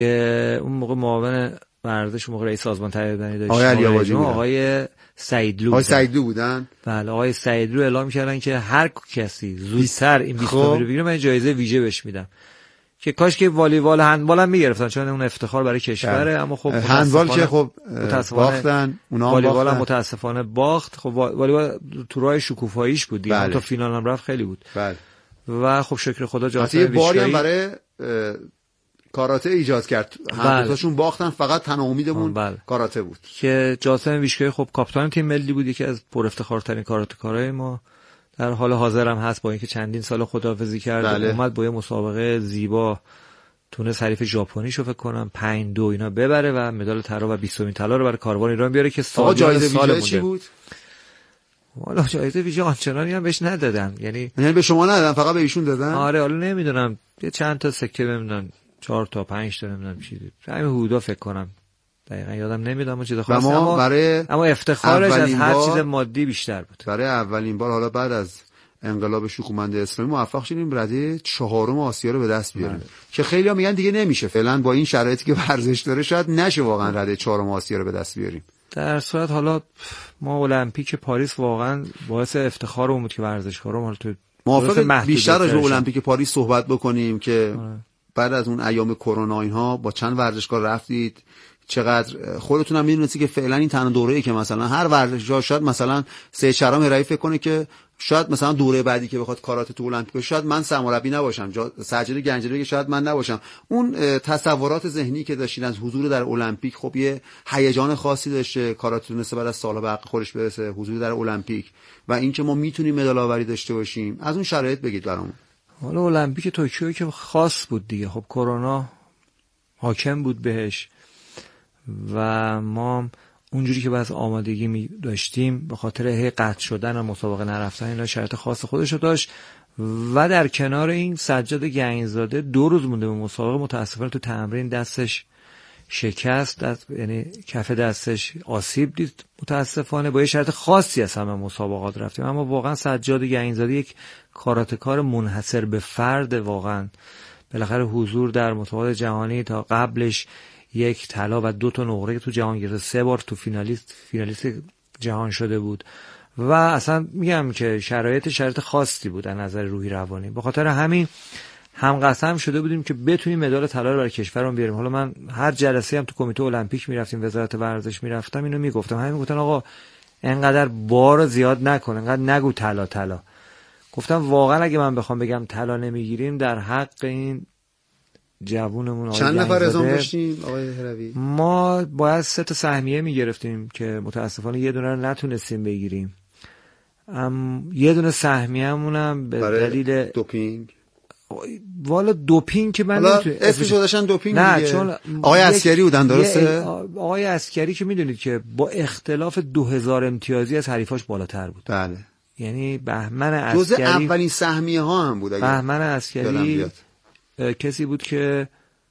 اون موقع معاون ورزش، اون موقع رئیس سازمان تهیه‌دهنده داشت آقای سعیدلو. آقای سعیدلو بودن. بله آقای سعیدلو اعلام کردن که هر کسی زودتر این 20 تا رو بگیره من جایزه ویژه بهش میدم. که کاش که والیبال هندبال هم میگرفتن چون اون افتخار برای کشوره. اما خب هندبال که خب باختن، اونها والیبال هم متاسفانه باخت. خب والیبال تو راه شکوفاییش بود دیگه. تا فینال هم رفت، خیلی بود. بله. و خب شکر خدا جاسم ویشکایی باری هم برای کاراته ایجاد کرد. هر دوتاشون باختن، فقط تنها امیدمون کاراته بود که جاسم ویشکایی خب کاپیتان تیم ملی بود، یکی از پر افتخارترین کاراته‌کارای ما در حال حاضر هم هست. با اینکه چندین سال خداحافظی کرد اومد با یه مسابقه زیبا تونست حریف ژاپنیشو فکر کنم 5-2 اینا ببره و مدال طلا و 20مین طلا رو برای کاروان ایران بیاره که جایزه ویژه چی بود؟ والا جایزه ویژه آنچنانی هم بهش ندادن. یعنی به شما ندادن، فقط به ایشون دادن؟ آره حالا نمیدونم یه چند تا سکه نمیدونم 4 تا 5 تا نمیدونم چیزی همین حدودا فکر کنم، دقیقاً یادم نمیاد اما چیز خاصی. اما افتخارش از هر چیز مادی بیشتر بود. برای اولین بار حالا بعد از انقلاب شکومند اسلامی موفق شدیم رده 4 آسیا رو به دست بیاریم که خیلی‌ها میگن دیگه نمیشه فعلا با این شرایطی که ورزش داره شاید نشه واقعا رده 4 آسیا رو به دست بیاریم. در صورت حالا ما المپیک پاریس واقعا باعث افتخارمون بود که ورزشکارا حالا تو موافق بیشتر راجع به المپیک پاریس صحبت بکنیم که بعد از اون ایام کرونا اینها با چند ورزشکار رفتید، چقدر خودتون هم میدونید که فعلا این تنها دوره‌ای که مثلا هر ورزشکار شاید مثلا سید شهرام هرایی فکر کنه که شاید مثلا دوره بعدی که بخواد کاراته تو المپیک شاید من سرمربی نباشم، سجاد گنجوی که شاید من نباشم. اون تصورات ذهنی که داشتین از حضور در المپیک خب یه هیجان خاصی داشته. کاراته تونسته بعد از سال‌ها به حق خودش برسه، حضور در المپیک و اینکه ما میتونیم مدال آوری داشته باشیم. از اون شرایط بگید برامون. حالا المپیک توکیو که خاص بود دیگه، خب کرونا حاکم بود بهش و ما اونجوری که باز آمادگی می داشتیم به خاطر قطع شدن و مسابقه نرفتن اینا شرط خاص خودشو داشت. و در کنار این سجاد گنجزاده 2 روز مونده به مسابقه متاسفانه تو تمرین دستش شکست، یعنی کف دستش آسیب دید متاسفانه. با یه شرط خاصی از همه مسابقات رفتیم، اما واقعا سجاد گنجزاده یک کاراته‌کار منحصر به فرد، واقعا بالاخره حضور در مسابقات جهانی تا قبلش 1 طلا و 2 تا نقره تو جهان گرفته، 3 بار تو فینالیست جهان شده بود و اصلا میگم که شرایط خاصی بود از نظر روحی روانی. به خاطر همین هم قسم شده بودیم که بتونیم مدال طلا رو برای کشورمون بیاریم. حالا من هر جلسه هم تو کمیته المپیک میرفتیم، وزارت ورزش میرفتم، اینو میگفتم، همین گفتن آقا انقدر بار زیاد نکن، انقدر نگو طلا. گفتم واقعا اگه من بخوام بگم طلا نمیگیریم در حق این جوونمون چند نفر اعزام داشتیم آقای هروی؟ ما باید 3 تا سهمیه میگرفتیم که متاسفانه یه دونه رو نتونستیم بگیریم. یه دونه سهمیه‌مون هم به دلیل دوپینگ. والا دوپینگ که من نمیتونم اسمش داشتن دوپینگ نه دیگه. چون آقای عسکری بودن درسته؟ آقای عسکری که میدونید که با اختلاف 2000 امتیازی از حریفاش بالاتر بود. بله. یعنی بهمن عسکری جزء اولین سهمیه ها هم بود. بهمن عسکری کسی بود که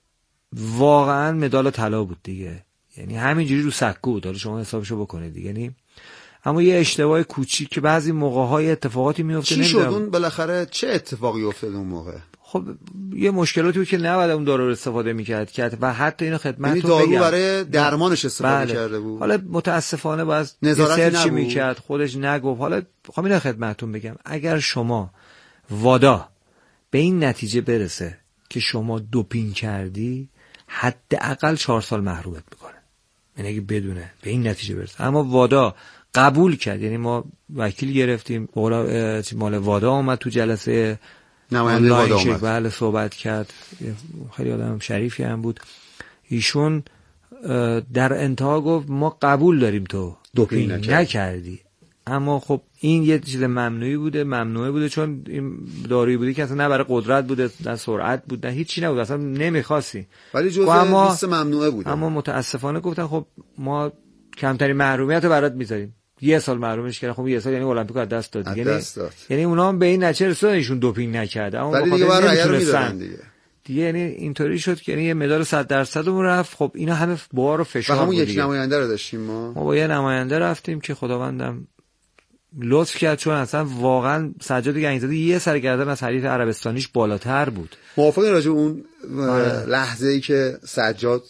واقعا مدال طلا بود دیگه، یعنی همینجوری رو سکو بود. شما حسابشو بکنید دیگه. یعنی اما یه اشتباه کوچیک که بعضی موقع‌های اتفاقاتی میفته. چی شد اون بالاخره چه اتفاقی افتاد اون موقع؟ خب یه مشکلاتی بود که نباید اون دارو رو استفاده می‌کرد و حتی اینو خدمتتون بگم دارو برای درمانش استفاده کرده بود. حالا متاسفانه باز سرچی می‌کرد، خودش نگفت. حالا خب اینو خدمتتون بگم، اگر شما وادا به این نتیجه برسه که شما دوپینگ کردی، حداقل 4 سال محرومت میکنه. یعنی اگه بدونه به این نتیجه برسه. اما وادا قبول کرد، یعنی ما وکیل گرفتیم، مال وادا اومد تو جلسه نماینده وادا اومد، بله صحبت کرد، خیلی آدم شریفی هم بود. ایشون در انتها گفت ما قبول داریم تو دوپینگ نکردی، اما خب این یه چیز ممنوعه بوده چون این دارویی بوده که اصلا نه برای قدرت بوده، نه سرعت بود، نه هیچی نبود، اصلا نمیخواستی، ولی جزء لیست ممنوعه بوده. اما متاسفانه گفتن خب ما کمترین محرومیت رو برات میذاریم. 1 سال محرومش کردن. خب 1 سال یعنی المپیک از دست داد. یعنی اونا هم به این نتیجه رسیدن ایشون دوپینگ نکرده، اما ولی دیگه برای رأی رو میدادن دیگه. یعنی اینطوری شد که یعنی یه مدال 100% اون رفت. خب اینا همه بار و فشار بود. همون یک نماینده رو داشتیم ما با یه نماینده رفتیم که خداوندم لطف کرد، چون اصلا واقعا سجاد گنجزاده یه سرگردن از حریف عربستانیش بالاتر بود. موافقی راجع اون لحظه‌ای که سجاد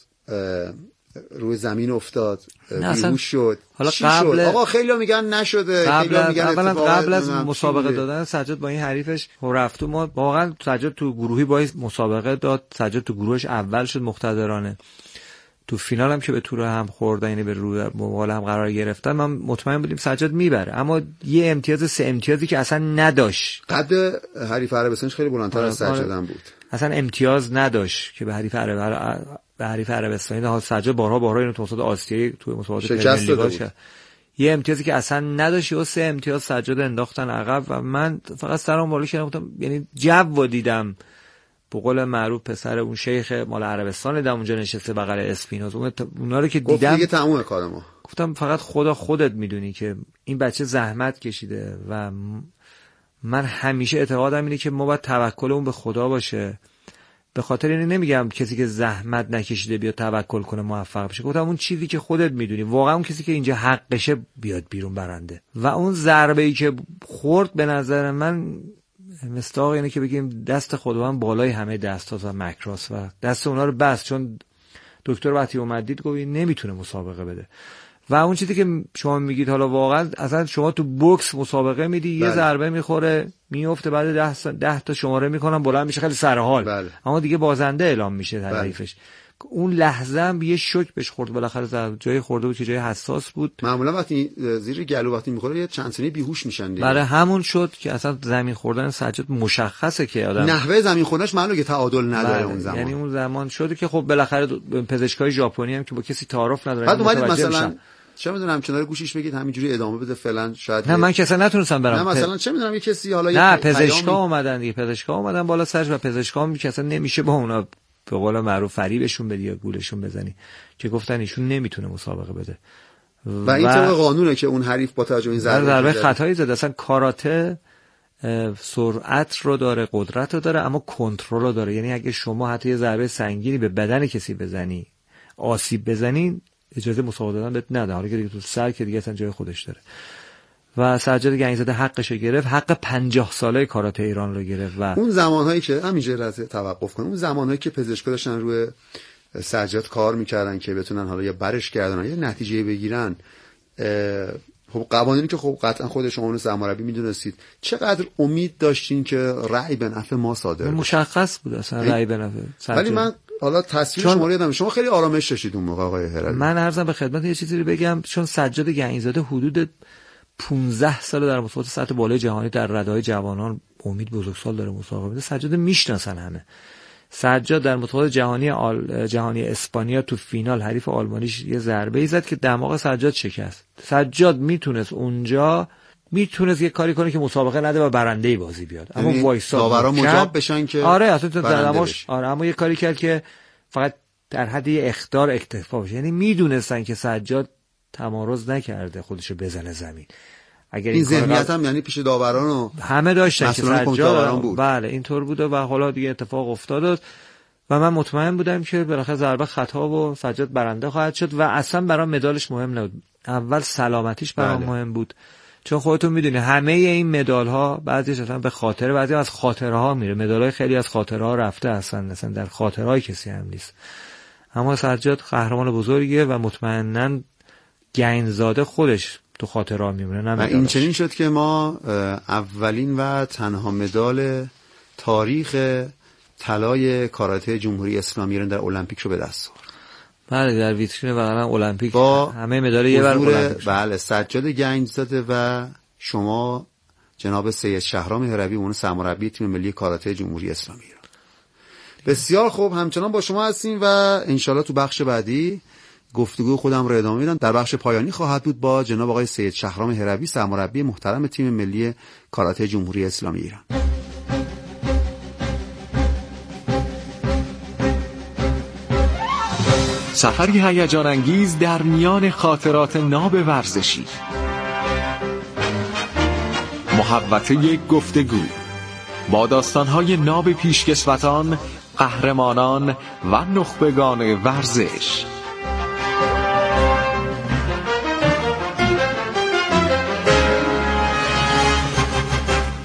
روی زمین افتاد بیهوش شد؟ حالا قبل آقا خیلی‌ها میگن نشده، خیلی‌ها میگن قبل از مسابقه دادن سجاد با این حریفش رفت، ما واقعا سجاد تو گروهی با مسابقه داد، سجاد تو گروهش اول شد مقتدرانه، تو فینال هم که به تور هم خوردن، یعنی به رو مقابل هم قرار گرفتن، ما مطمئن بودیم سجاد میبره، اما یه امتیاز 3 امتیازی که اصلا نداشت. قد حریف عربستانش خیلی بلندتر از سجاد هم بود، اصلا امتیاز نداشت که به حریف عربستانی ها. سجاد بارها اینو تو مسابقات آسیایی تو مسابقات ملی باشه، یه امتیازی که اصلا نداشت و 3 امتیاز سجاد انداختن عقب و من فقط سرم بالا کردم، یعنی جو دیدم، به قول معروف پسر اون شیخ مال عربستان دیدم اونجا نشسته بغل اسپینوز، اونا رو که دیدم دیگه تموم کار ما، گفتم فقط خودت میدونی که این بچه زحمت کشیده و من همیشه اعتقادم اینه که ما باید توکل اون به خدا باشه. به خاطر اینه نمیگم کسی که زحمت نکشیده بیاد توکل کنه موفق بشه، گفتم اون چیزی که خودت میدونی، واقعا اون کسی که اینجا حقشه بیاد بیرون برنده. و اون ضربه ای که خورد به نظر من مستاق اینه که بگیم دست خداوند بالای همه دست‌ها و مکراس و دست اونا رو بست، چون دکتر وقتی اومد دید گفت نمیتونه مسابقه بده. و اون چیزی که شما میگید حالا واقعا اصلا شما تو بوکس مسابقه میدی یه ضربه میخوره میفته، بعد 10 تا شماره میکنن بلند میشه خیلی سرحال، اما دیگه بازنده اعلام میشه حریفش. اون لحظه هم یه شوک بهش خورد، بالاخره جای خورده بود که جای حساس بود. معمولا وقتی زیر گلو وقتی میخوره یه چند ثانیه بیهوش میشن دیگه. برای همون شد که اصلا زمین خوردن سجاد مشخصه که آدم نحوه زمین خوردنش معلومه که تعادل نداره اون زمان. یعنی اون زمان شده که خب بالاخره پزشکای ژاپنی هم که با کسی تعارف ندارن، بعد اومدید مثلا چه میدونم کنار گوشیش بگید همینجوری ادامه بده فعلا، شاید نه من که اصلا نتونستم برم. نه مثلا چه میدونم یه کسی حالا نه پزشکا اومدن دیگه، پزشکا اومدن بالا سرش و پزشکا هم که اصلا نمیشه با اونا به قول معروف فریبشون بدی یا گولشون بزنی، که گفتن ایشون نمیتونه مسابقه بده و این طبق قانونه که اون حریف با توجه این ضربه خطایی زد. اصلا کاراته سرعت رو داره، قدرت رو داره، اما کنترل رو داره. یعنی اگه شما حتی یه ضربه سنگینی به بدن کسی بزنی، آسیب بزنی، اجازه مسابقه دادن بهت نده، حالا که دیگه تو سر که دیگه اصلا جای خودش داره. و سجاد گنجزاده حقش رو گرفت، حق 50 ساله کاراته ایران رو گرفت. و اون زمانهایی که همینجا لحظه توقف کنم، اون زمانهایی که پزشکا داشتن روی سجاد کار میکردن که بتونن حالا یا برش گردونن یا نتیجه بگیرن، خب قوانینی که خب قطعا خود شما اون سرمربی میدونستید، چقدر امید داشتین که رأی به نفع ما صادر بشه؟ مشخص بود اصلا رأی به نفع سجاد. ولی من حالا تصویر شما رو یادم، شما خیلی آرامش داشتید اون موقع آقای هرایی. من عرضم به خدمت یه چیزی رو بگم، چون سجاد گنجزاده حدود 15 سال در مسابقات سطح بالای جهانی در رده‌های جوانان امید بزرگسال داره مسابقه میده. سجاد میشناسن همه. سجاد در مسابقات جهانی اسپانیا تو فینال حریف آلمانیش یه ضربه‌ای زد که دماغ سجاد شکست. سجاد میتونست اونجا یه کاری کنه که مسابقه نده و برنده بازی بیاد، اما وایساد داورا مجاب بشن که آره اصلا دماغش اما یه کاری کرد که فقط در حد یه اخطار اکتفا بشه. یعنی میدونستن که سجاد تمارض نکرده خودشو بزنه زمین. اگر این ذهنیت هم یعنی پیش داوران و همه داشتن که سجاد بود. بله اینطور بوده و حالا دیگه اتفاق افتاد و من مطمئن بودم که بالاخره ضربه خطا و سجاد برنده خواهد شد و اصلا برام مدالش مهم نبود. اول سلامتیش برام مهم بود، چون خودتون میدونی همه این مدال ها بعضیش اصلا به خاطر، بعضی از خاطره ها میره. مدال های خیلی از خاطره ها رفته اصلا در خاطره های کسی هم نیست. اما سجاد قهرمان بزرگیه و مطمئناً گنجزاده خودش تو خاطره ها میمونه. و این چنین شد که ما اولین و تنها مدال تاریخ طلای کاراته جمهوری اسلامی ایران در المپیک رو به دست آورد. بله در ویترین واقعا المپیک همه مدال یه بار المپیک. بله سجاد گنجزاده و شما جناب سید شهرام هروی اون سرمربی تیم ملی کاراته جمهوری اسلامی ایران. بسیار خوب، همچنان با شما هستیم و انشالله تو بخش بعدی گفتگو خودم رو ادامه میدم. در بخش پایانی خواهد بود با جناب آقای سید شهرام هروی سرمربی محترم تیم ملی کاراته جمهوری اسلامی ایران. سفری هیجان انگیز در میان خاطرات ناب ورزشی، محوطه یک گفتگو با داستان‌های ناب پیشکسوتان، قهرمانان و نخبگان ورزش.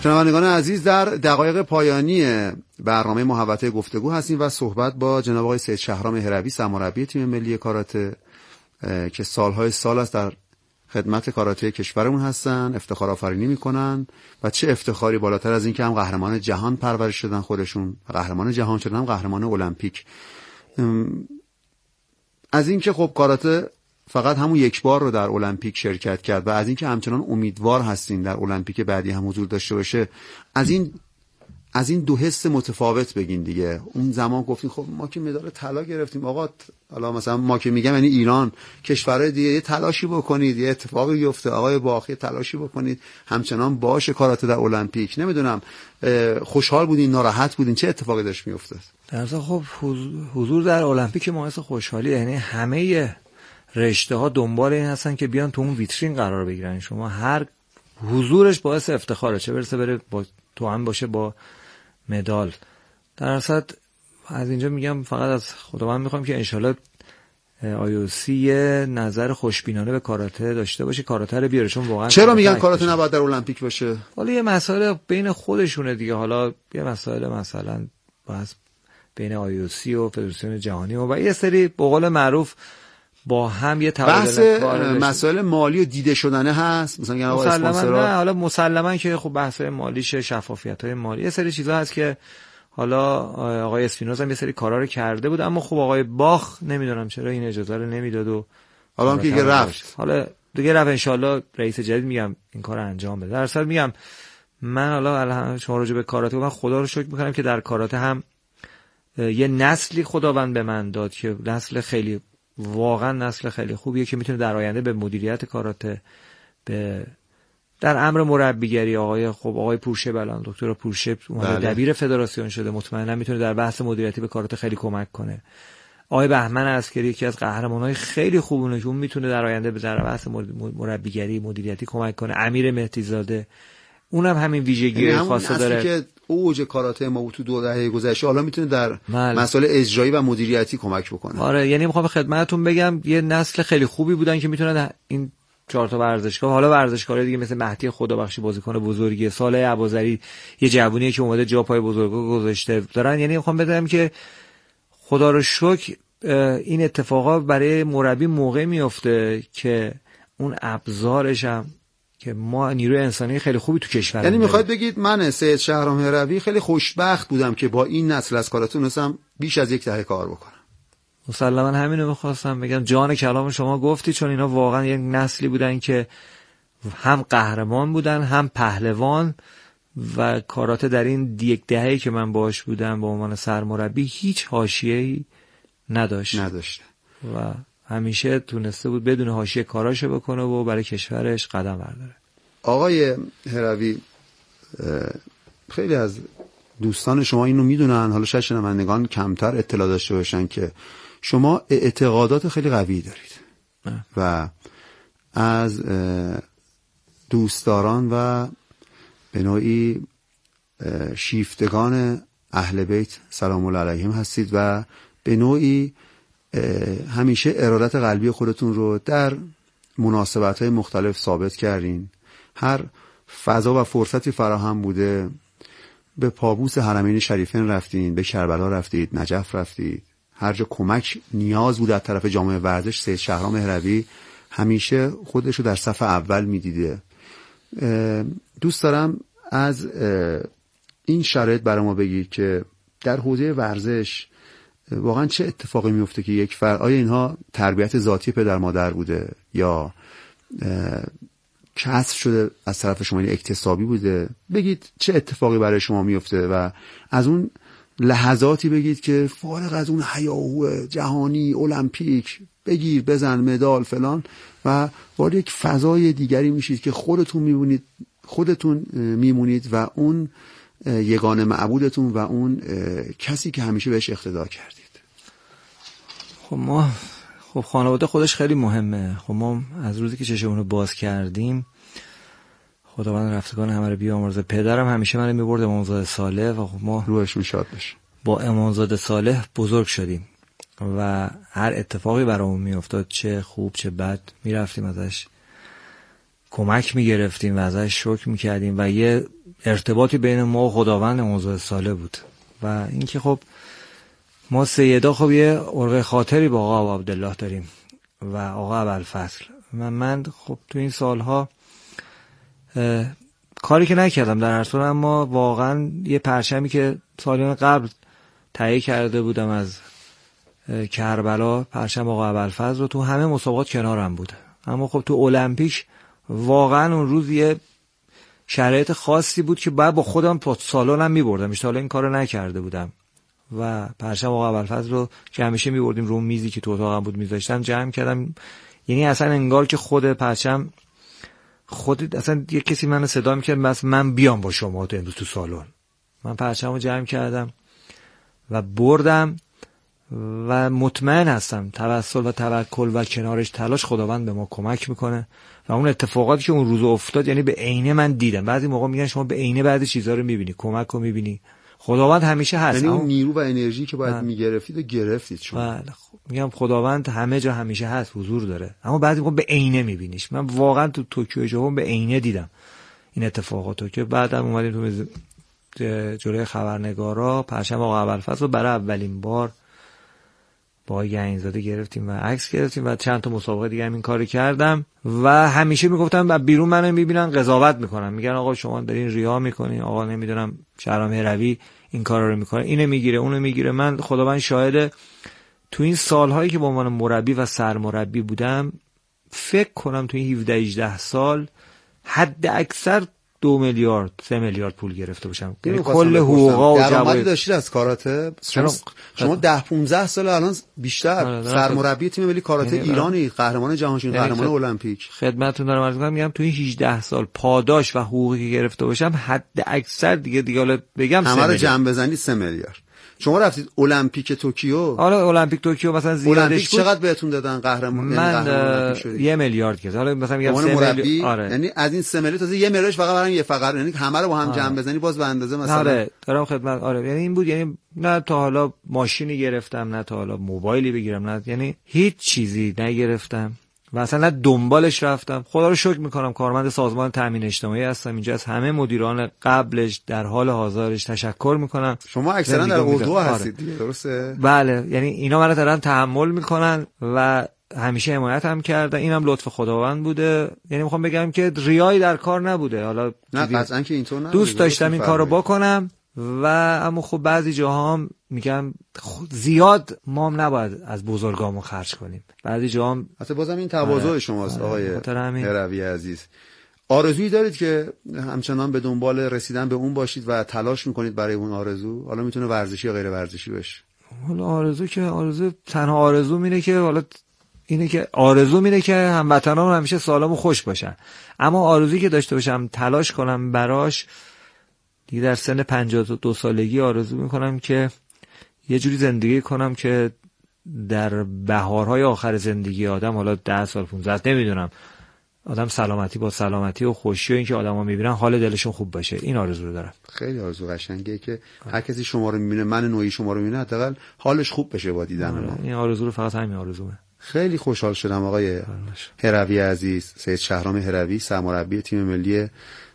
شنوندگان عزیز، در دقایق پایانی برنامه محوطه گفتگو هستیم و صحبت با جناب آقای سید شهرام هروی، سرمربی تیم ملی کاراته که سالهای سال است در خدمت کاراته کشورمون هستن، افتخار آفرینی میکنن و چه افتخاری بالاتر از این که هم قهرمان جهان پرورش شدن خودشون، قهرمان جهان شدن، هم قهرمان المپیک. از این که خب کاراته فقط همون یک بار رو در المپیک شرکت کرد و از این که همچنان امیدوار هستین در المپیک بعدی هم حضور داشته باشه، از این دو حس متفاوت بگین دیگه. اون زمان گفتین خب ما که مدال طلا گرفتیم، آقا حالا مثلا ما که میگم یعنی ایران، کشورهای دیگه یه تلاشی بکنید، یه اتفاقی بیفته، آقای باخی تلاشی بکنید همچنان باشه کاراته در المپیک. نمیدونم خوشحال بودین، ناراحت بودین، چه اتفاقی داشت میافتاد؟ در خب حضور در المپیک باعث خوشحالی، یعنی همه رشته ها دنبال این هستن که بیان تو اون ویترین قرار بگیرن. شما هر حضورش باعث افتخاره، چه برسه بره با تو هم باشه با مدال. در اصل از اینجا میگم فقط از خداوند میخوام که انشالله IOC یه نظر خوشبینانه به کاراته داشته باشه، کاراته رو بیاره. چون واقعا چرا میگن کاراته نباید در المپیک باشه؟ حالا یه مسئله بین خودشونه دیگه، حالا یه مسئله مثلا باز بین IOC و فدراسیون جهانی و یه سری به قول معروف با هم یه تبادل مسائل مالی و دیده شدنه هست، مثلا میگن آقا اسپانسرها. نه حالا مسلما که خب بحث مالیشه، شفافیت‌های مالی، یه سری چیزا هست که حالا آقای اسفینوز هم یه سری کارا رو کرده بود، اما خب آقای باخ نمیدونم چرا این اجازه رو نمیداد و حالا هم که دیگه رفت. حالا دیگه رفت، ان شاءالله رئیس جدید میگم این کارو انجام بده. در اصل میگم من حالا شما راجع به کاراته من خدا رو شکر میکنم که در کاراته هم یه نسلی خداوند به من داد که نسل خیلی، واقعا نسل خیلی خوبیه که میتونه در آینده به مدیریت کاراته، به در امر مربیگری، آقای پورشه بلان، دکتر پورشه اومده دبیر فدراسیون شده، مطمئنا میتونه در بحث مدیریتی به کاراته خیلی کمک کنه. آقای بهمن عسکری یکی از قهرمانای خیلی خوبونه که اون میتونه در آینده به در بحث مربیگری مدیریتی کمک کنه. امیر مهدی زاده اونم همین ویژگی خاصه داره که اوج کاراته ما تو 2 دهه گذشته حالا میتونه در مسائل اجرایی و مدیریتی کمک بکنه. آره، یعنی میخوام خدمتتون بگم یه نسل خیلی خوبی بودن که میتونن این 4 تا ورزشکار، حالا ورزشکارای دیگه مثل مهدی خدابخشی بازیکن بزرگی، صالح ابوذری یه جوونیه که اومده جا پای بزرگا گذاشته دارن. یعنی میخوام بدونم که خدا رو شکر این اتفاقا برای مربی موقع میفته که اون ابزارش هم که ما نیروی انسانی خیلی خوبی تو کشور. یعنی میخواید بگید من سید شهرام هروی خیلی خوشبخت بودم که با این نسل از کاراته تونستم بیش از 1 دهه کار بکنم. مسلما همینو میخواستم بگم، جان کلام شما گفتی، چون اینا واقعا یک نسلی بودن که هم قهرمان بودن هم پهلوان و کاراته در این 1 دهه‌ای که من باهاش بودم به عنوان سرمربی هیچ حاشیه‌ای نداشت و همیشه تونسته بود بدون حاشیه کاراشو بکنه و برای کشورش قدم برداره. آقای هروی، خیلی از دوستان شما اینو میدونن، حالا شاید شنوندگان کمتر اطلاع داشته باشن که شما اعتقادات خیلی قوی دارید و از دوستداران و به نوعی شیفتگان اهل بیت سلام الله علیهم هستید و به نوعی همیشه ارادت قلبی خودتون رو در مناسبت‌های مختلف ثابت کردین. هر فضا و فرصتی فراهم بوده به پابوس حرمین شریفین رفتین، به کربلا رفتید، نجف رفتید، هر جا کمک نیاز بود از طرف جامعه ورزش سید شهرام هروی همیشه خودش رو در صف اول میدیده. دوست دارم از این شرایط برای ما بگید که در حوزه ورزش واقعا چه اتفاقی میفته که یک فرد، آیا اینها تربیت ذاتی پدر مادر بوده یا کسب شده از طرف شما، یعنی اکتسابی بوده؟ بگید چه اتفاقی برای شما میفته و از اون لحظاتی بگید که فارغ از اون هیاهو جهانی المپیک بگیر بزن مدال فلان و وارد یک فضای دیگری میشید که خودتون میمونید و اون یگانه معبودتون و اون کسی که همیشه بهش اقتدا کردید. خب خانواده خودش خیلی مهمه. خب ما از روزی که چشمون رو باز کردیم، خداوند رفتگان همه رو بیامرزه، پدرم همیشه من میبرد امامزاده صالح و خب ما روحشون شاد بشه، با امامزاده صالح بزرگ شدیم و هر اتفاقی برامون میافتاد چه خوب چه بد میرفتیم ازش کمک میگرفتیم و ازش شکر میکردیم و یه ارتباطی بین ما و خداوند موضوع ساله بود. و اینکه خب ما سیدا خب یه ارغه خاطری با آقا عبدالله داریم و آقا ابوالفضل. من خب تو این سالها کاری که نکردم در هر صورت، اما واقعا یه پرچمی که سالیان قبل تهیه کرده بودم از کربلا، پرچم آقا ابوالفضل رو، تو همه مسابقات کنارم بود. اما خب تو المپیک واقعا اون روز یه شرایط خاصی بود که بعد با خودم تو سالنم می‌بردم، ان این کارو نکرده بودم و پرچم آقا ابوالفضل رو که همیشه می‌بردیم رو میزی که تو اتاقم بود می‌ذاشتم جمع کردم. یعنی اصلا انگار که خود پرچم اصلا یه کسی منو صدا می‌کرد بس من بیام با شما تو امروز تو سالن. من پرچمو جمع کردم و بردم و مطمئن هستم توسل و توکل و کنارش تلاش خداوند به ما کمک میکنه و اون اتفاقاتی که اون روز افتاد یعنی به عینه من دیدم. بعضی موقع میگن شما به عینه بعضی چیزا رو میبینی، کمک رو میبینی، خداوند همیشه هست. یعنی اون نیرو و انرژی که باید میگرفتید و گرفتید شما. بله میگم خداوند همه جا همیشه هست، حضور داره، اما بعضی موقع به عینه میبینیش. من واقعا تو توکیو ژاپن به عینه دیدم این اتفاقاتو که بعدم اومدیم تو جلوی خبرنگارا پرچم آقا ابوالفضل رو برای اولین بار با گنجزاده گرفتیم و عکس گرفتیم و چند تا مسابقه دیگه هم این کارو کردم و همیشه میگفتم بیرون منو میبینن قضاوت میکنن، میگن آقا شما دارین ریا میکنین، آقا نمیدونم شهرام هروی این کارا رو میکنه، اینو میگیره اونو میگیره. من خداوند شاهد تو این سالهایی که با عنوان مربی و سرمربی بودم فکر کنم تو این 17-18 سال حد اکثر 2 میلیارد 3 میلیارد پول گرفته باشم. کل حقوقا و درآمدی داشتید از کاراته؟ شما 10-15 سال الان بیشتر سرمربی تیم ملی کاراته ایرانی، قهرمان جهانشون، قهرمان المپیک. خدمتتون دارم عرض میگم تو این 18 سال پاداش و حقوقی که گرفته باشم حد اکثر دیگه حالا بگم همه رو جمع بزنید 3 میلیارد. شما رفتید المپیک توکیو؟ آره المپیک توکیو مثلا زیادش بود. چقدر بهتون دادن قهرمان؟ من 1 میلیارد که حالا مثلا میگم 3 میلیارد. آره. یعنی از این 3 میلیارد تازه 1 میلیاردش فقط برام یه فقره، یعنی همه رو با هم جمع بزنی باز به اندازه مثلا. آره دارم خدمت. آره یعنی این بود، یعنی نه تا حالا ماشینی گرفتم، نه تا حالا موبایلی بگیرم، نه یعنی هیچ چیزی نگرفتم و اصلا نه دنبالش رفتم. خدا رو شکر میکنم کارمند سازمان تامین اجتماعی هستم اینجا، از همه مدیران قبلش در حال حاضرش تشکر میکنم. شما اکثرا در اردو هستید دیگه، درسته؟ بله یعنی اینا منو دارن تحمل میکنن و همیشه حمایت هم کردن، اینم لطف خداوند بوده. یعنی میخوام بگم که ریایی در کار نبوده، حالا نه قطعا که اینطور نبوده، دوست داشتم این کارو بکنم و اما خب بعضی جاها هم میگم زیاد ما هم نباید از بزرگامون خرج کنیم، بعضی جاها هم حتی بازم این تواضع شماست آقای هروی عزیز. آرزویی دارید که همچنان به دنبال رسیدن به اون باشید و تلاش میکنید برای اون آرزو؟ حالا میتونه ورزشی یا غیر ورزشی باشه. حالا آرزو تنها آرزو اینه که حالا اینه که آرزو اینه که هموطنام همیشه سالم و خوش باشن، اما آرزویی که داشته باشم تلاش کنم براش دیگه در سن 52 سالگی آرزو میکنم که یه جوری زندگی کنم که در بهارهای آخر زندگی آدم، حالا 10 سال 15 نمیدونم، آدم با سلامتی و خوشی و اینکه آدما میبینن حال دلشون خوب باشه. این آرزو رو دارم. خیلی آرزو قشنگه که هر کسی شما رو میبینه، من نوعی شما رو میبینه، حداقل حالش خوب بشه با دیدن ما. این آرزو رو فقط همین آرزومه. خیلی خوشحال شدم آقای هروی عزیز، سید شهرام هروی، سرمربی تیم ملی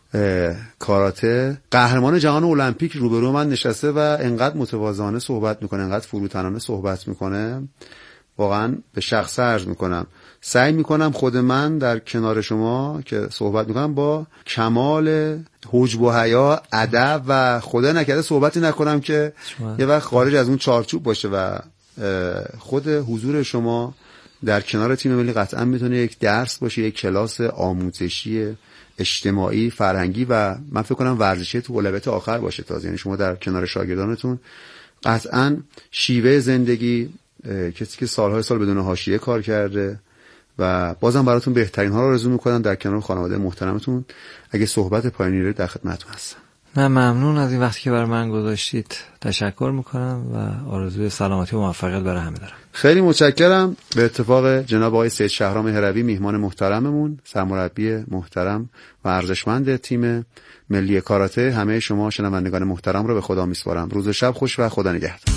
کاراته، قهرمان جهان المپیک روبرو من نشسته و انقدر متواضعانه صحبت میکنه، انقدر فروتنانه صحبت میکنه. واقعا به شخص عرض میکنم سعی میکنم خود من در کنار شما که صحبت میکنم با کمال حجب و حیا، ادب و خدا نکرده صحبتی نکنم که یه وقت خارج از اون چارچوب باشه و خود حضور شما در کنار تیم ملی قطعا میتونه یک درس باشه، یک کلاس آموزشی اجتماعی، فرهنگی و من فکر کنم ورزشی تو اولویت آخر باشه تازه. یعنی شما در کنار شاگردانتون قطعا شیوه زندگی کسی که سالهای سال بدون حاشیه کار کرده و بازم براتون بهترین ها رو آرزو میکنم در کنار خانواده محترمتون. اگه صحبت پایانی رو در خدمتتون هستم. من ممنون از این وقتی که برای من گذاشتید، تشکر میکنم و آرزوی سلامتی و موفقیت برای همه دارم. خیلی متشکرم. به اتفاق جناب آقای سید شهرام هروی میهمان محترممون، سرمربی محترم و ارزشمند تیم ملی کاراته، همه شما شنوندگان محترم رو به خدا میسپارم. روز و شب خوش و خدا نگهدار.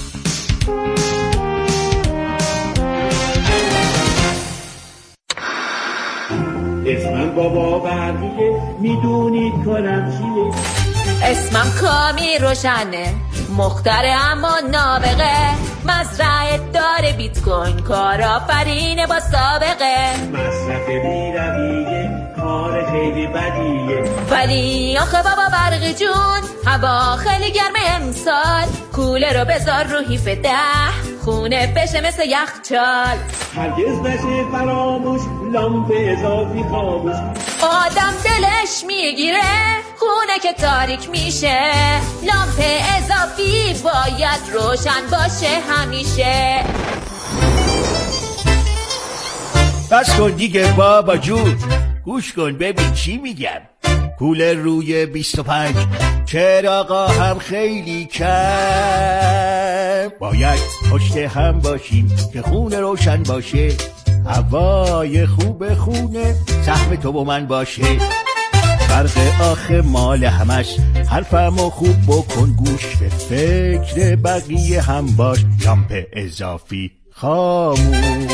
اسمم بابا برقیه میدونید کارم چیه. اسمم کامی روشنه، مختره اما نابغه، مزرعه داره بیت کوین، کارآفرینه با سابقه. مصرف بی‌رویه کار خیلی بدیه، ولی آخه بابا برقی جون هوا خیلی گرمه امسال، کوله رو بذار رو هیف 10 خونه بشه مثل یخچال. هرگز نشه فراموش لامپ اضافی خاموش. آدم دلش میگیره خونه که تاریک میشه، لامپ اضافی باید روشن باشه همیشه. بس کن دیگه بابا جون، گوش کن ببین چی میگم. کولر روی 25 چراغا هم خیلی کم، باید پشت هم باشیم که خونه روشن باشه، هوای خوب خونه سهم تو و من باشه. فرق آخه مال همش، حرفمو خوب بکن گوش، به فکر بقیه هم باش، لامپ اضافی خاموش.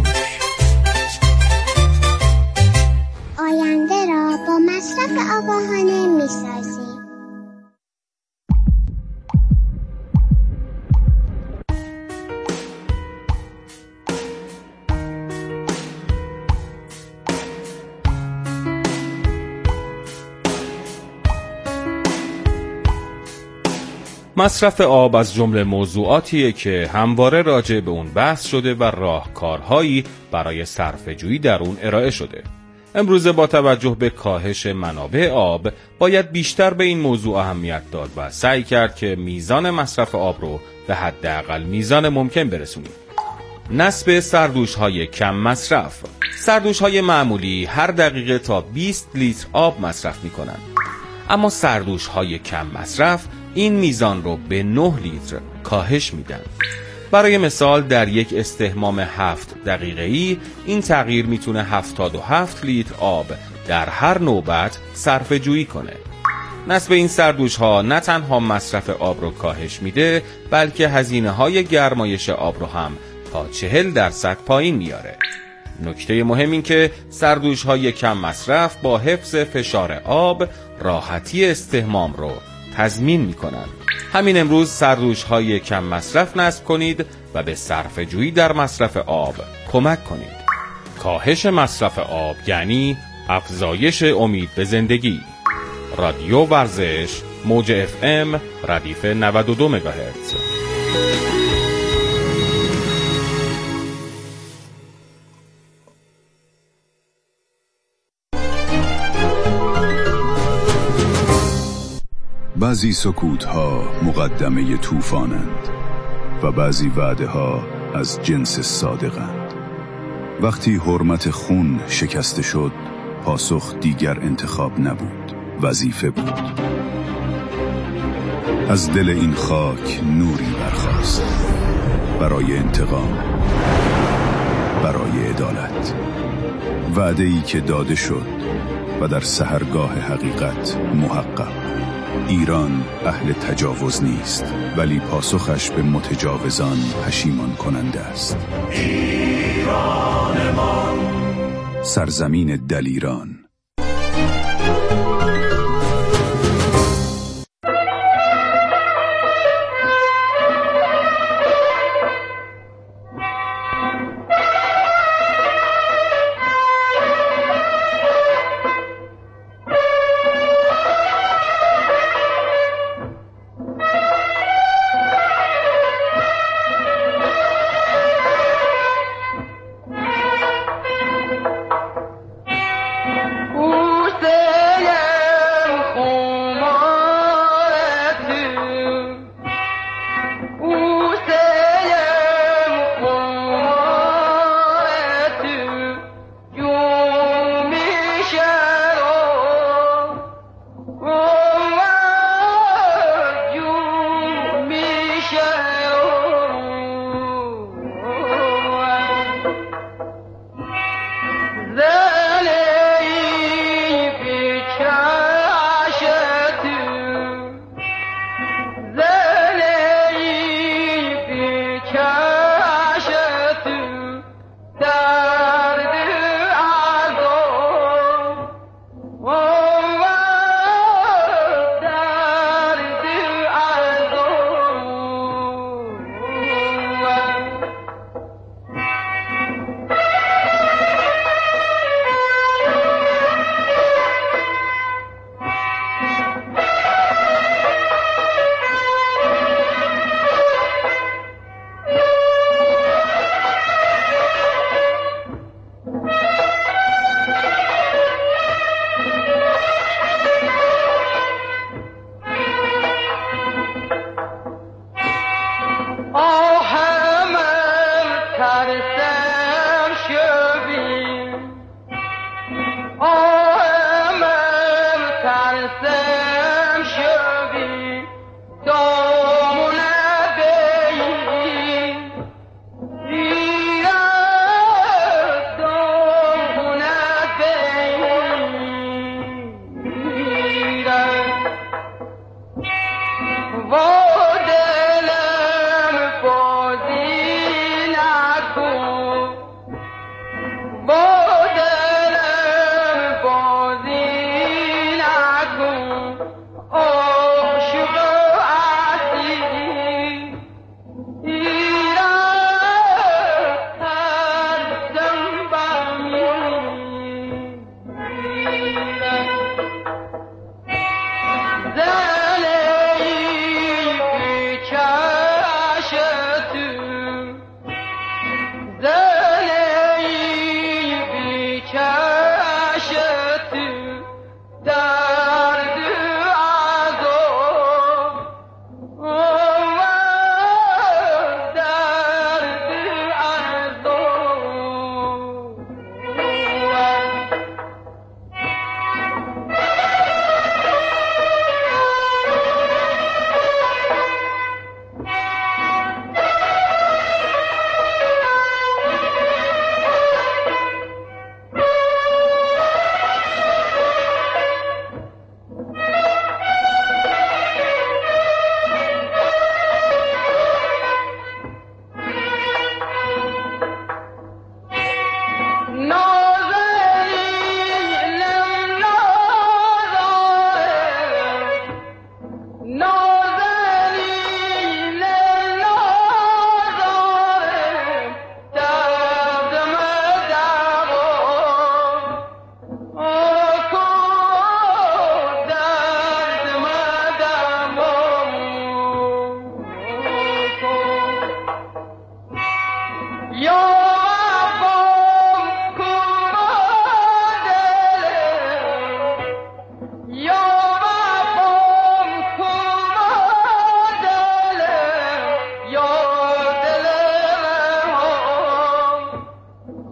آینده را با مصرف آگاهانه می‌سازیم. مصرف آب از جمله موضوعاتیه که همواره راجع به اون بحث شده و راهکارهایی برای صرفه‌جویی در اون ارائه شده. امروزه با توجه به کاهش منابع آب باید بیشتر به این موضوع اهمیت داد و سعی کرد که میزان مصرف آب رو به حداقل میزان ممکن برسونیم. نصب سردوش‌های کم مصرف. سردوش‌های معمولی هر دقیقه تا 20 لیتر آب مصرف می‌کنند. اما سردوش‌های کم مصرف این میزان رو به 9 لیتر کاهش میدن. برای مثال در یک استحمام 7 دقیقه‌ای این تغییر میتونه 77 لیتر آب در هر نوبت صرفه جویی کنه. نصب این سردوش ها نه تنها مصرف آب رو کاهش میده، بلکه هزینه های گرمایش آب رو هم تا 40% پایین میاره. نکته مهم این که سردوش های کم مصرف با حفظ فشار آب راحتی استحمام رو تضمین میکنن. همین امروز سردوش های کم مصرف نصب کنید و به صرفه جویی در مصرف آب کمک کنید. کاهش مصرف آب یعنی افزایش امید به زندگی. رادیو ورزش، موج FM، ردیف 92 مگاهرتز. بعضی سکوت‌ها مقدمه طوفانند و بعضی وعده‌ها از جنس صادقند. وقتی حرمت خون شکسته شد، پاسخ دیگر انتخاب نبود، وظیفه بود. از دل این خاک نوری برخاست، برای انتقام، برای عدالت. وعده‌ای که داده شد و در سحرگاه حقیقت محقق. ایران اهل تجاوز نیست، ولی پاسخش به متجاوزان پشیمان کننده است. ایران ما، سرزمین دلیران.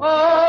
آه